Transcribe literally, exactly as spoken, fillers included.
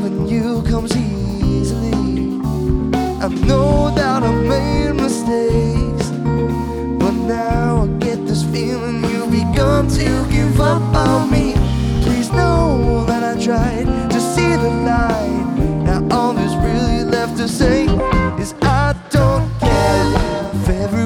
loving you comes easily. I know that I made mistakes, but now I get this feeling you've begun to give up on me. Please know that I tried to see the light. Now all there's really left to say is I don't care if every